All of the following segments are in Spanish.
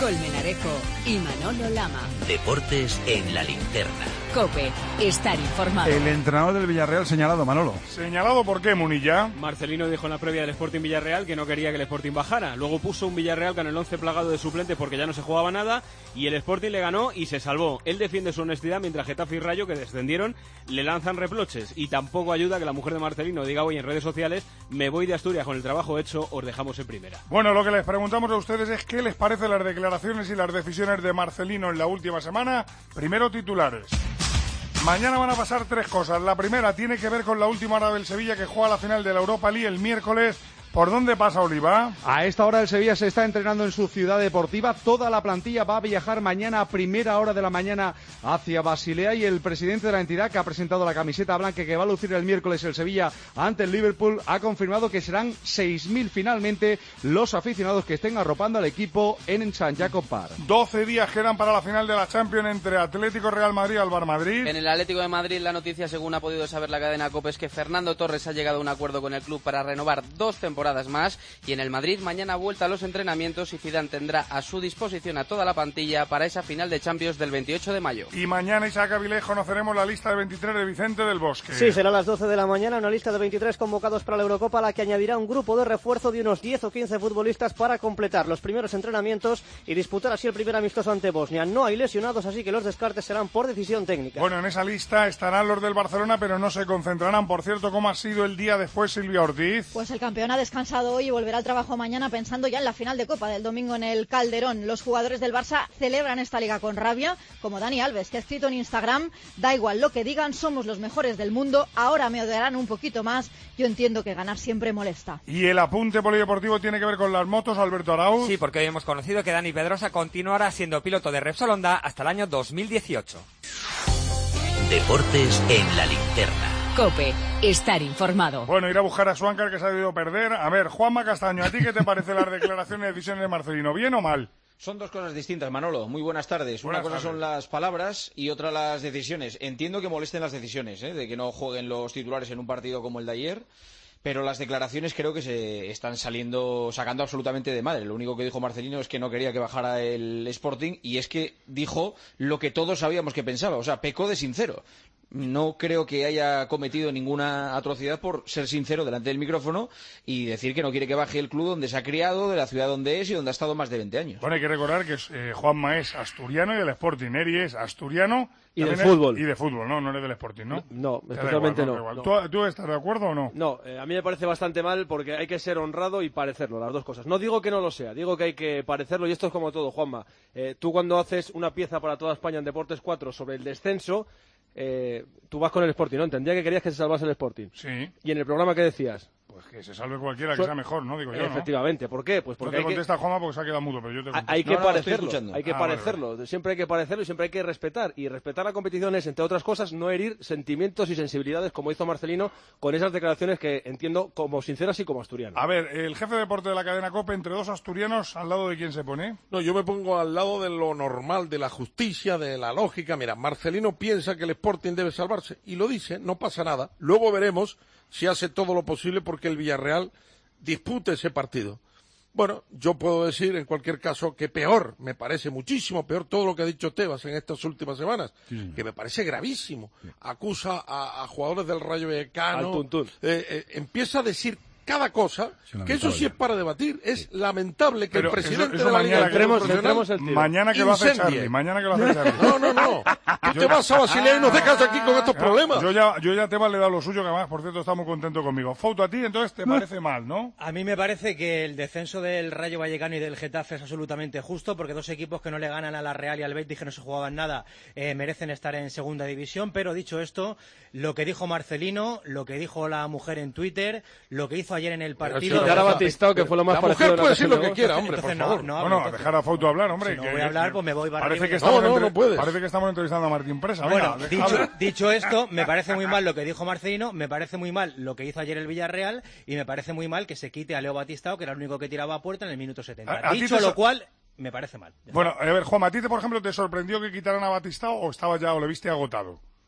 Colmenarejo y Manolo Lama. Deportes en la linterna. COPE, estar informado. El entrenador del Villarreal señalado, Manolo. ¿Señalado por qué, Munilla? Marcelino dijo en la previa del Sporting Villarreal que no quería que el Sporting bajara. Luego puso un Villarreal con el 11 plagado de suplentes porque ya no se jugaba nada y el Sporting le ganó y se salvó. Él defiende su honestidad mientras Getafe y Rayo, que descendieron, le lanzan reproches. Y tampoco ayuda que la mujer de Marcelino diga hoy en redes sociales: me voy de Asturias con el trabajo hecho, os dejamos en primera. Bueno, lo que les preguntamos a ustedes es qué les parecen las declaraciones y las decisiones de Marcelino en la última semana. Primero, titulares. Mañana van a pasar tres cosas. La primera tiene que ver con la última hora del Sevilla, que juega la final de la Europa League el miércoles. ¿Por dónde pasa, Oliva? A esta hora el Sevilla se está entrenando en su ciudad deportiva. Toda la plantilla va a viajar mañana a primera hora de la mañana hacia Basilea y el presidente de la entidad, que ha presentado la camiseta blanca que va a lucir el miércoles el Sevilla ante el Liverpool, ha confirmado que serán 6.000 finalmente los aficionados que estén arropando al equipo en San Jacob Park. 12 días quedan para la final de la Champions entre Atlético, Real Madrid y Alvar Madrid. En el Atlético de Madrid, la noticia, según ha podido saber la cadena COPE, es que Fernando Torres ha llegado a un acuerdo con el club para renovar 2 temporadas más, y en el Madrid mañana vuelta a los entrenamientos y Zidane tendrá a su disposición a toda la plantilla para esa final de Champions del 28 de mayo. Y mañana, Isaac Avilés, conoceremos la lista de 23 de Vicente del Bosque. Sí, será a las 12 de la mañana, una lista de 23 convocados para la Eurocopa, a la que añadirá un grupo de refuerzo de unos 10 o 15 futbolistas para completar los primeros entrenamientos y disputar así el primer amistoso ante Bosnia. No hay lesionados, así que los descartes serán por decisión técnica. Bueno, en esa lista estarán los del Barcelona, pero no se concentrarán. Por cierto, ¿cómo ha sido el día después, Silvia Ortiz? Pues el campeón ha descansado hoy y volverá al trabajo mañana, pensando ya en la final de Copa del domingo en el Calderón. Los jugadores del Barça celebran esta liga con rabia, como Dani Alves, que ha escrito en Instagram: da igual lo que digan, somos los mejores del mundo, ahora me odiarán un poquito más, yo entiendo que ganar siempre molesta. Y el apunte polideportivo tiene que ver con las motos, Alberto Arauz. Sí, porque hoy hemos conocido que Dani Pedrosa continuará siendo piloto de Repsol Honda hasta el año 2018. Deportes en la linterna. COPE, estar informado. Bueno, ir a buscar a Suáncar, que se ha debido perder. A ver, Juanma Castaño, ¿a ti qué te parecen las declaraciones y decisiones de Marcelino? ¿Bien o mal? Son dos cosas distintas, Manolo. Muy buenas tardes. Una cosa son las palabras y otra las decisiones. Entiendo que molesten las decisiones, de que no jueguen los titulares en un partido como el de ayer. Pero las declaraciones creo que se están sacando absolutamente de madre. Lo único que dijo Marcelino es que no quería que bajara el Sporting, y es que dijo lo que todos sabíamos que pensaba. O sea, pecó de sincero. No creo que haya cometido ninguna atrocidad por ser sincero delante del micrófono y decir que no quiere que baje el club donde se ha criado, de la ciudad donde es y donde ha estado más de 20 años. Bueno, hay que recordar que Juanma es asturiano y del Sporting. Eri es asturiano y del fútbol. Y de fútbol, ¿no? No eres del Sporting, ¿no? No, especialmente no. ¿Tú estás de acuerdo o no? No, a mí me parece bastante mal, porque hay que ser honrado y parecerlo, las dos cosas. No digo que no lo sea, digo que hay que parecerlo, y esto es como todo, Juanma. Tú cuando haces una pieza para toda España en Deportes 4 sobre el descenso, tú vas con el Sporting, ¿no? Entendía que querías que se salvase el Sporting. Sí. ¿Y en el programa qué decías? Pues que se salve cualquiera, que sea mejor, ¿no? Digo yo, ¿no? Efectivamente. ¿Por qué? Pues porque no te contesta Juanma porque se ha quedado mudo, pero yo te contesto. Hay que parecerlo, hay que parecerlo. Vale. Siempre hay que parecerlo y siempre hay que respetar. Y respetar la competición es, entre otras cosas, no herir sentimientos y sensibilidades, como hizo Marcelino con esas declaraciones que entiendo como sinceras y como asturianas. A ver, el jefe de deporte de la cadena COPE, entre dos asturianos, ¿al lado de quién se pone? No, yo me pongo al lado de lo normal, de la justicia, de la lógica. Mira, Marcelino piensa que el Sporting debe salvarse y lo dice, no pasa nada. Luego veremos si hace todo lo posible porque el Villarreal dispute ese partido. Bueno, yo puedo decir en cualquier caso que peor, me parece muchísimo peor todo lo que ha dicho Tebas en estas últimas semanas, que me parece gravísimo. Acusa a jugadores del Rayo Vallecano, empieza a decir cada cosa, que eso sí es para debatir. Es lamentable que el presidente de la Liga mañana que lo hace Charlie, mañana que lo hace Charlie. No. Tú te vas a Basilea y nos dejas aquí con estos problemas. Yo ya Tebas le he dado lo suyo, que además, por cierto, está muy contento conmigo. Fouto, a ti, entonces, ¿te parece mal, no? A mí me parece que el descenso del Rayo Vallecano y del Getafe es absolutamente justo, porque dos equipos que no le ganan a la Real y al Betis, que no se jugaban nada, merecen estar en segunda división. Pero dicho esto, lo que dijo Marcelino, lo que dijo la mujer en Twitter, lo que hizo ayer en el partido... Pero si Batistao, que fue lo más parecido... La mujer puede decir lo que quiera, hombre, por favor. Bueno, dejar a Fouto hablar, hombre. Si no voy a hablar, pues me voy para arriba. Parece que estamos entrevistando a Martín Presa. Bueno, dicho esto, me parece muy mal lo que dijo Marcelino, me parece muy mal lo que hizo ayer el Villarreal, y me parece muy mal que se quite a Leo Batistao, que era el único que tiraba a puerta en el minuto 70. Dicho lo cual... me parece mal. Bueno, a ver, Juan, ¿a ti, por ejemplo, te sorprendió que quitaran a Batistao o estaba ya, o le viste agotado?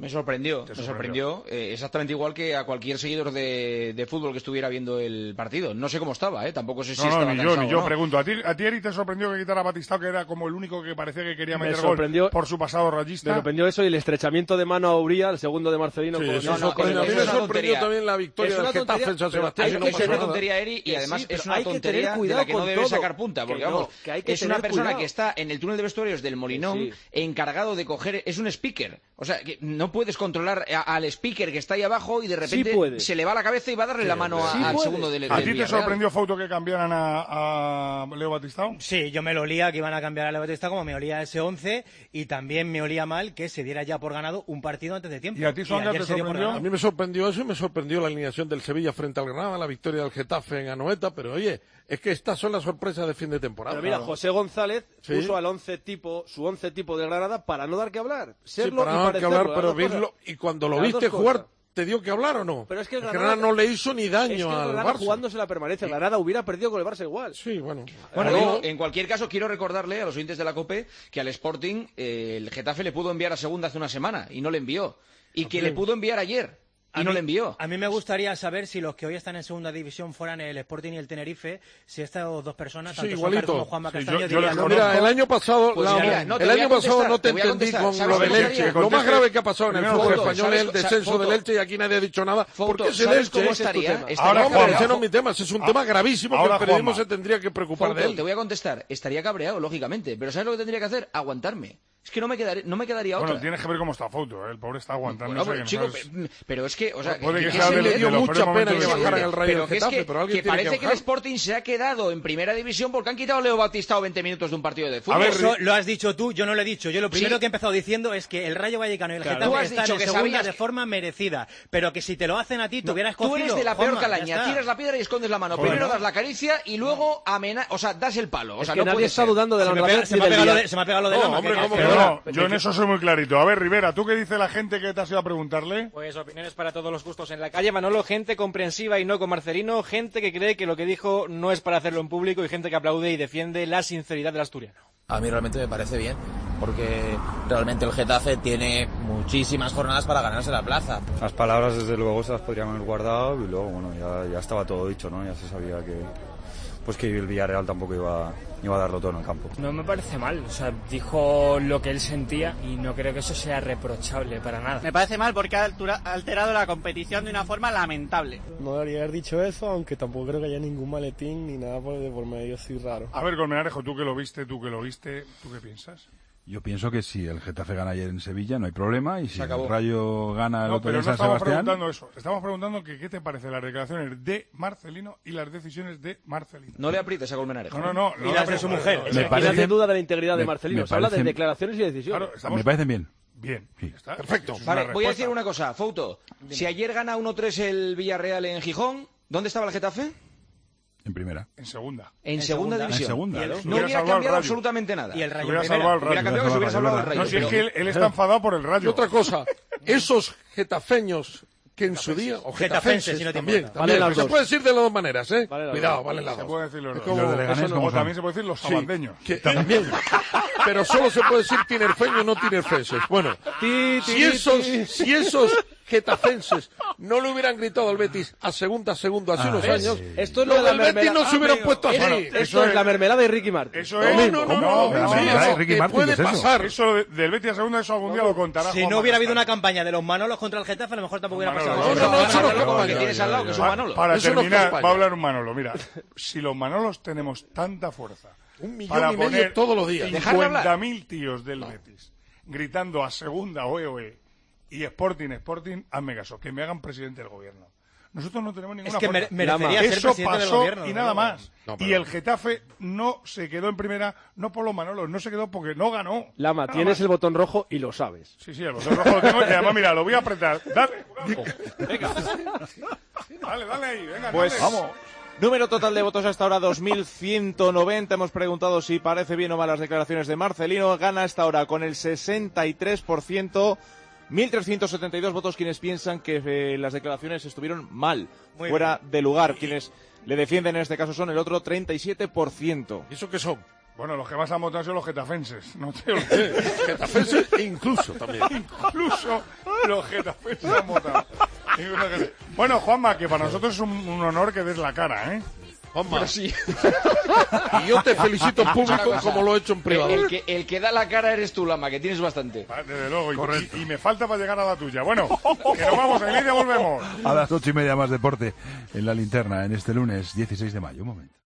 Me sorprendió. Exactamente igual que a cualquier seguidor de fútbol que estuviera viendo el partido. No sé cómo estaba, tampoco sé si estaba cansado. Ni yo pregunto. ¿A ti, Eri, te sorprendió que quitara a Batistao, que era como el único que parecía que quería meter gol por su pasado rayista? Me sorprendió eso y el estrechamiento de mano a Uría, el segundo de Marcelino. Sí, a mí me sorprendió también la victoria del Getafe en San Sebastián. Es una tontería, Eri, y además es una tontería de la que no debe sacar punta. Porque, vamos, es una persona que está en el túnel de vestuarios del Molinón, encargado de coger... Es un speaker. O sea, que no puedes controlar al speaker que está ahí abajo y de repente se le va la cabeza y va a darle la mano al segundo del ¿A ti te sorprendió, Fouto, que cambiaran a Leo Batistao? Sí, yo me lo olía que iban a cambiar a Leo Batistao, como me olía ese 11, y también me olía mal que se diera ya por ganado un partido antes de tiempo. ¿Y a ti, Suanga, te sorprendió? A mí me sorprendió eso y me sorprendió la alineación del Sevilla frente al Granada, la victoria del Getafe en Anoeta, pero oye, es que estas son las sorpresas de fin de temporada. Pero mira, José González puso al su 11 tipo de Granada para no dar que hablar. Serlo para no dar que hablar, pero verlo, y cuando lo viste jugar, ¿te dio que hablar o no? Pero es que el Granada no le hizo ni daño al Barça. Jugándose la permanencia, Granada hubiera perdido con el Barça igual. Sí, bueno. En cualquier caso, quiero recordarle a los oyentes de la COPE que al Sporting el Getafe le pudo enviar a segunda hace una semana y no le envió. Y que le pudo enviar ayer. Y no le envió. A mí me gustaría saber si los que hoy están en segunda división fueran el Sporting y el Tenerife, si estas dos personas, tanto Soncar como Juanma Castaño, mira, el año pasado no te entendí con lo del Elche. Lo más grave que ha pasado en el fútbol español es el descenso del Elche y aquí nadie ha dicho nada. Porque es el Elche. Ese no es mi tema, ese es un tema gravísimo que el periodismo se tendría que preocupar de él. Te voy a contestar. Estaría cabreado, lógicamente. Pero ¿sabes lo que tendría que hacer? Aguantarme. Es que no me quedaría otra. Bueno, tienes que ver cómo está Fouto, el pobre está aguantando. Bueno, chico, pero es que, o sea, puede que sea le dio mucha pena que bajaran el Rayo del Getafe, pero alguien que parece que el Sporting se ha quedado en primera división porque han quitado a Leo Batistao 20 minutos de un partido de fútbol. A ver, eso lo has dicho tú, yo no lo he dicho. Yo lo primero que he empezado diciendo es que el Rayo Vallecano y el Getafe están en segunda de forma merecida, pero que si te lo hacen a ti, te hubieras cogido. Tú eres de la peor calaña, tiras la piedra y escondes la mano. Primero das la caricia y luego das el palo. O sea, no nadie está dudando de la se me ha pegado lo de Lama. Yo en eso soy muy clarito. A ver, Rivera, ¿tú qué dice la gente que te has ido a preguntarle? Pues opiniones para todos los gustos en la calle, Manolo. Gente comprensiva y no con Marcelino. Gente que cree que lo que dijo no es para hacerlo en público y gente que aplaude y defiende la sinceridad del asturiano. A mí realmente me parece bien, porque realmente el Getafe tiene muchísimas jornadas para ganarse la plaza. Las palabras, desde luego, se las podrían haber guardado y luego, bueno, ya estaba todo dicho, ¿no? Ya se sabía que el Villarreal tampoco iba a darlo todo en el campo. No me parece mal, o sea, dijo lo que él sentía y no creo que eso sea reprochable para nada. Me parece mal porque ha alterado la competición de una forma lamentable. No debería haber dicho eso, aunque tampoco creo que haya ningún maletín ni nada por medio así raro. A ver, Colmenarejo, tú que lo viste, ¿tú qué piensas? Yo pienso que si el Getafe gana ayer en Sevilla no hay problema y si el Rayo gana el otro día en San Sebastián... No, pero no estamos preguntando eso. Estamos preguntando que qué te parecen las declaraciones de Marcelino y las decisiones de Marcelino. No le aprietes a Colmenarejo. No. Y las de su mujer. Me parece duda de la integridad de Marcelino. Se habla de declaraciones y decisiones. Claro, me parecen bien. Bien, sí. Está. Perfecto. Vale, voy a decir una cosa, Fouto. Si ayer gana 1-3 el Villarreal en Gijón, ¿dónde estaba el Getafe? En primera. En segunda. En segunda división. En segunda. No hubiera cambiado absolutamente nada. Y el Rayo hubiera salvado el Rayo. Hubiera cambiado que se hubiera salvado el Rayo. No, si es que él está enfadado por el Rayo. Y otra cosa, esos getafeños que en su día, o getafenses si no también, se puede decir de las dos maneras, cuidado, valen las dos. Se puede decir los dos. O también se puede decir los sabandeños. También. Pero solo se puede decir tinerfeños, no tinerfenses. Bueno, si esos getafenses no le hubieran gritado al Betis a segundo hace unos años, esto es lo de la Betis no se hubieran puesto así. Esto es la mermelada de Ricky Martin. Eso es. No, puede pasar. Eso del Betis a segunda, eso algún día lo contará. Si no hubiera habido una campaña de los Manolos contra el Getafe, a lo mejor tampoco hubiera pasado. Para terminar, va a hablar un Manolo. Mira, si los Manolos tenemos tanta fuerza 1,5 millones todos los días, 50.000 tíos del Betis gritando a segunda OE y Sporting, hazme caso, que me hagan presidente del gobierno. Nosotros no tenemos ninguna fuerza. Merecería ser presidente del gobierno, y nada más. Y el Getafe no se quedó en primera, no por los Manolos, no se quedó porque no ganó. Lama, tienes el botón rojo y lo sabes. Sí, el botón rojo lo tengo y además, mira, lo voy a apretar. Dale. Venga. Dale ahí, venga. Pues vamos. Número total de votos hasta ahora 2.190. Hemos preguntado si parece bien o mal las declaraciones de Marcelino. Gana hasta ahora con el 63%. 1.372 votos quienes piensan que las declaraciones estuvieron mal, fuera de lugar. Quienes le defienden en este caso son el otro 37%. ¿Y eso qué son? Bueno, los que más han votado son los getafenses, no te olvides. Getafenses incluso también. Incluso los getafenses han votado. Bueno, Juanma, que para nosotros es un honor que des la cara, ¿eh? Juanma. Pero sí. Y yo te felicito en público como lo he hecho en privado. El que da la cara eres tú, Lama, que tienes bastante. Desde luego, y me falta para llegar a la tuya. Bueno, que nos vamos, a media volvemos. A las 8:30 más deporte en La Linterna, en este lunes 16 de mayo. Un momento.